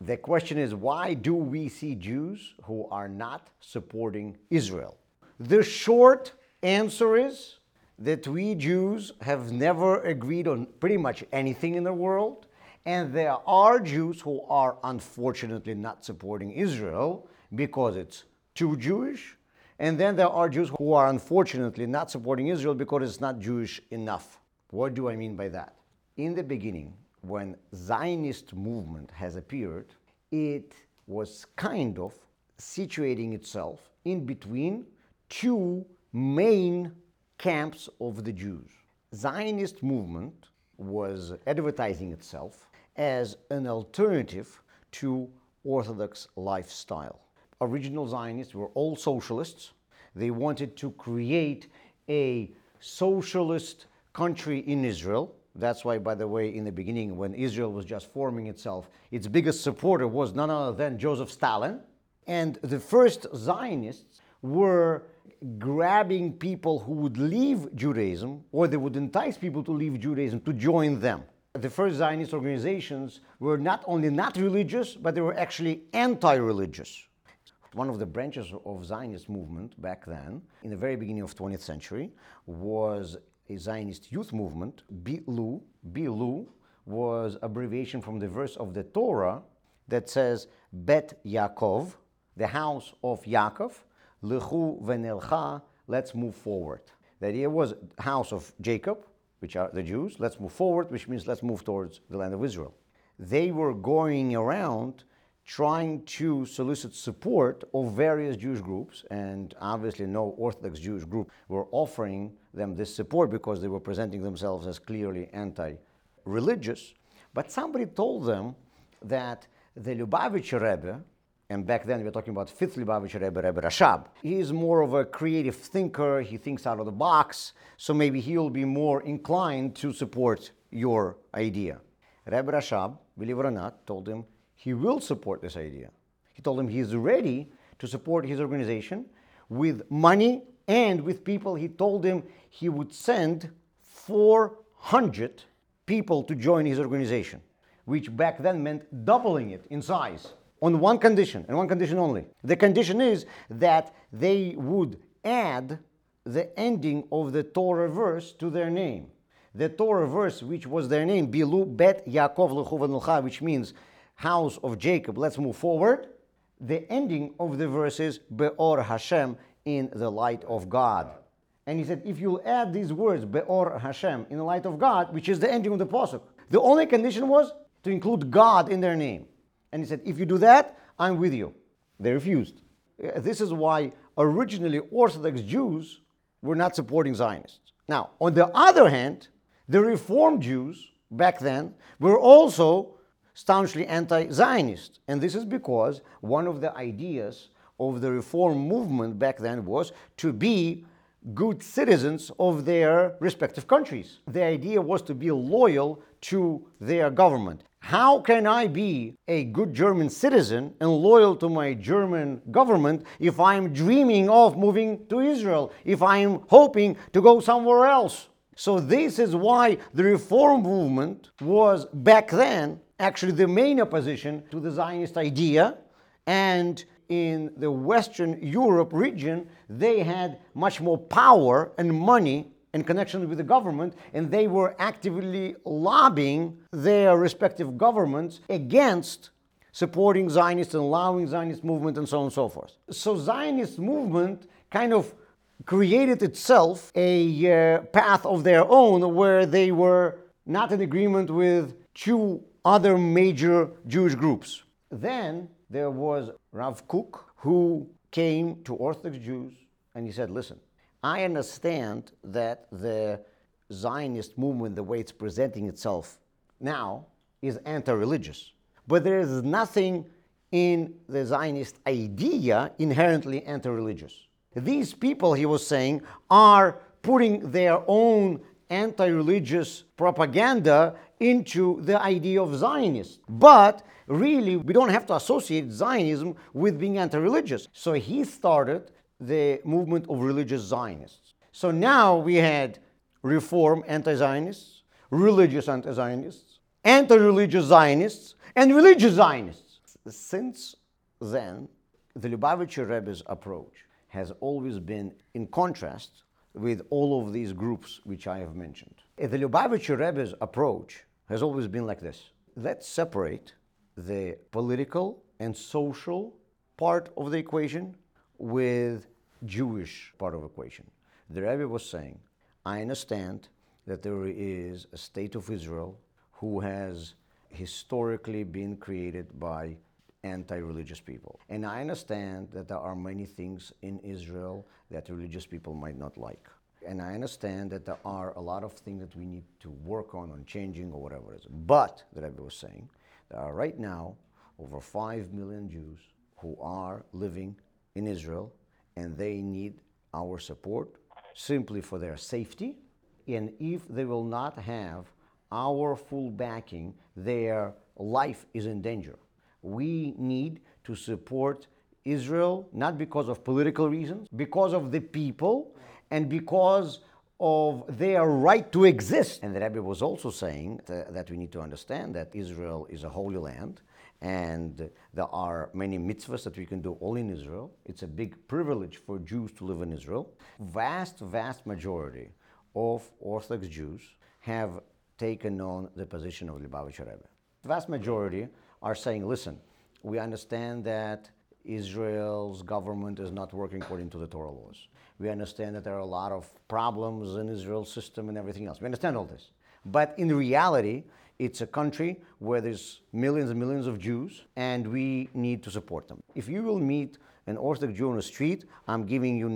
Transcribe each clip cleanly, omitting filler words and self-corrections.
The question is, why do we see Jews who are not supporting Israel? The short answer is that we Jews have never agreed on pretty much anything in the world, and there are Jews who are unfortunately not supporting Israel because it's too Jewish, and then there are Jews who are unfortunately not supporting Israel because it's not Jewish enough. What do I mean by that? In the beginning, when Zionist movement has appeared, it was kind of situating itself in between two main camps of the Jews. Zionist movement was advertising itself as an alternative to Orthodox lifestyle. Original Zionists were all socialists. They wanted to create a socialist country in Israel. That's why, by the way, in the beginning, when Israel was just forming itself, its biggest supporter was none other than Joseph Stalin. And the first Zionists were grabbing people who would leave Judaism, or they would entice people to leave Judaism to join them. The first Zionist organizations were not only not religious, but they were actually anti-religious. One of the branches of Zionist movement back then, in the very beginning of 20th century, was a Zionist youth movement. BILU. BILU was abbreviation from the verse of the Torah that says, Bet Yaakov, the house of Yaakov, Lechu v'nelcha, let's move forward. The idea was house of Jacob, which are the Jews, let's move forward, which means let's move towards the land of Israel. They were going around trying to solicit support of various Jewish groups, and obviously no Orthodox Jewish group were offering them this support because they were presenting themselves as clearly anti-religious. But somebody told them that the Lubavitcher Rebbe, and back then we were talking about 5th Lubavitcher Rebbe, Rebbe Rashab, he is more of a creative thinker, he thinks out of the box, so maybe he'll be more inclined to support your idea. Rebbe Rashab, believe it or not, told him he will support this idea. He told him he's ready to support his organization with money and with people. He told him he would send 400 people to join his organization, which back then meant doubling it in size, on one condition, and one condition only. The condition is that they would add the ending of the Torah verse to their name. The Torah verse, which was their name, Bilu Bet Yaakov Lechu v'nelcha, which means house of Jacob, let's move forward. The ending of the verse is Be'or Hashem, in the light of God. And he said, if you'll add these words, Be'or Hashem, in the light of God, which is the ending of the pasuk, the only condition was to include God in their name. And he said, if you do that, I'm with you. They refused. This is why originally Orthodox Jews were not supporting Zionists. Now, on the other hand, the Reformed Jews back then were also staunchly anti-Zionist. And this is because one of the ideas of the Reform movement back then was to be good citizens of their respective countries. The idea was to be loyal to their government. How can I be a good German citizen and loyal to my German government if I'm dreaming of moving to Israel, if I'm hoping to go somewhere else? So this is why the Reform movement was back then actually the main opposition to the Zionist idea, and in the Western Europe region, they had much more power and money and connection with the government, and they were actively lobbying their respective governments against supporting Zionists and allowing Zionist movement and so on and so forth. So Zionist movement kind of created itself a path of their own where they were not in agreement with two other major Jewish groups. Then there was Rav Kook, who came to Orthodox Jews and he said, listen, I understand that the Zionist movement, the way it's presenting itself now, is anti-religious. But there is nothing in the Zionist idea inherently anti-religious. These people, he was saying, are putting their own anti-religious propaganda into the idea of Zionists. But really, we don't have to associate Zionism with being anti-religious. So he started the movement of religious Zionists. So now we had Reform anti-Zionists, religious anti-Zionists, anti-religious Zionists, and religious Zionists. Since then, the Lubavitcher Rebbe's approach has always been in contrast with all of these groups which I have mentioned. The Lubavitcher Rebbe's approach has always been like this. Let's separate the political and social part of the equation with Jewish part of the equation. The Rebbe was saying, I understand that there is a state of Israel who has historically been created by anti-religious people. And I understand that there are many things in Israel that religious people might not like. And I understand that there are a lot of things that we need to work on changing or whatever it is. But, the Rebbe was saying, there are right now over 5 million Jews who are living in Israel, and they need our support simply for their safety. And if they will not have our full backing, their life is in danger. We need to support Israel, not because of political reasons, because of the people, and because of their right to exist. And the Rebbe was also saying that we need to understand that Israel is a holy land, and there are many mitzvahs that we can do all in Israel. It's a big privilege for Jews to live in Israel. Vast majority of Orthodox Jews have taken on the position of Lubavitcher Rebbe. The vast majority are saying, listen, we understand that Israel's government is not working according to the Torah laws. We understand that there are a lot of problems in Israel's system and everything else. We understand all this. But in reality, it's a country where there's millions and millions of Jews, and we need to support them. If you will meet an Orthodox Jew on the street, I'm giving you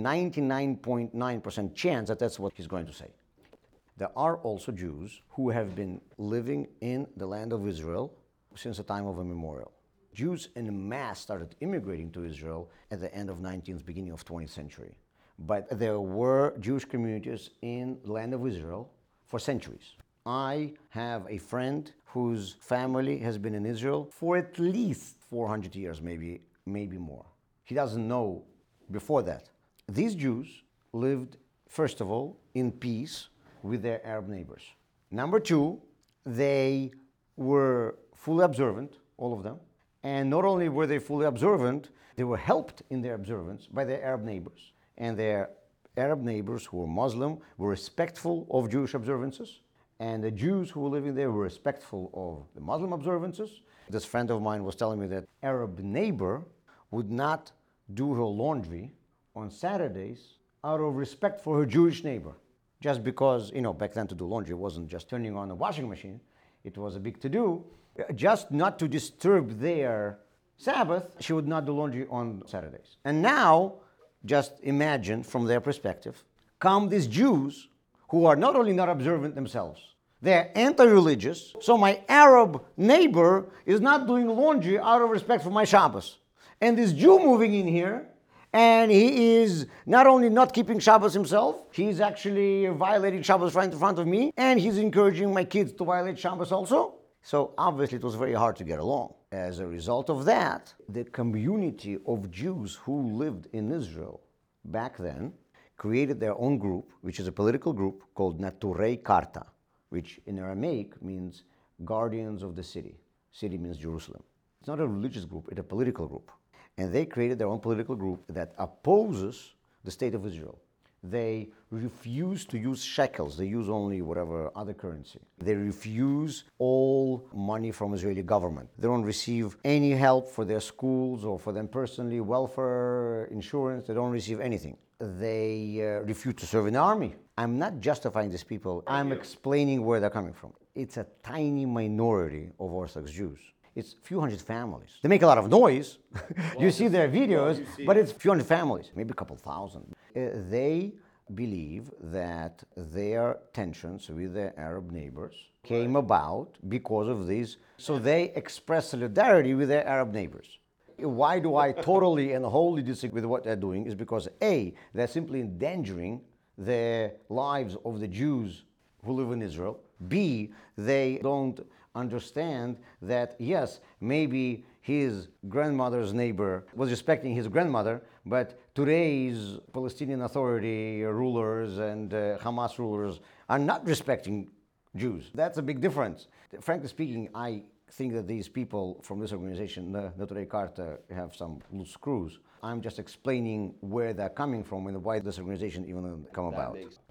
99.9% chance that that's what he's going to say. There are also Jews who have been living in the land of Israel since the time of immemorial. Jews en masse started immigrating to Israel at the end of 19th, beginning of 20th century. But there were Jewish communities in the land of Israel for centuries. I have a friend whose family has been in Israel for at least 400 years, maybe more. He doesn't know before that. These Jews lived, first of all, in peace with their Arab neighbors. Number two, they were fully observant, all of them. And not only were they fully observant, they were helped in their observance by their Arab neighbors. And their Arab neighbors who were Muslim were respectful of Jewish observances. And the Jews who were living there were respectful of the Muslim observances. This friend of mine was telling me that Arab neighbor would not do her laundry on Saturdays out of respect for her Jewish neighbor. Just because, back then to do laundry wasn't just turning on a washing machine. It was a big to-do. Just not to disturb their Sabbath, she would not do laundry on Saturdays. And now, just imagine from their perspective, come these Jews who are not only not observant themselves, they're anti-religious. So my Arab neighbor is not doing laundry out of respect for my Shabbos. And this Jew moving in here, and he is not only not keeping Shabbos himself, he's actually violating Shabbos right in front of me, and he's encouraging my kids to violate Shabbos also. So obviously it was very hard to get along. As a result of that, the community of Jews who lived in Israel back then created their own group, which is a political group called Naturei Karta, which in Aramaic means guardians of the city. City means Jerusalem. It's not a religious group, it's a political group. And they created their own political group that opposes the state of Israel. They refuse to use shekels. They use only whatever other currency. They refuse all money from Israeli government. They don't receive any help for their schools or for them personally, welfare, insurance. They don't receive anything. They refuse to serve in the army. I'm not justifying these people. I'm explaining where they're coming from. It's a tiny minority of Orthodox Jews. It's a few hundred families. They make a lot of noise. You see their videos, but it's a few hundred families, maybe a couple thousand. They believe that their tensions with their Arab neighbors came about because of these. So they express solidarity with their Arab neighbors. Why do I totally and wholly disagree with what they're doing is because A, they're simply endangering the lives of the Jews who live in Israel. B, they don't understand that, yes, maybe his grandmother's neighbor was respecting his grandmother, but today's Palestinian Authority rulers and Hamas rulers are not respecting Jews. That's a big difference. Frankly speaking, I think that these people from this organization, Notre Carta, have some loose screws. I'm just explaining where they're coming from and why this organization even come about.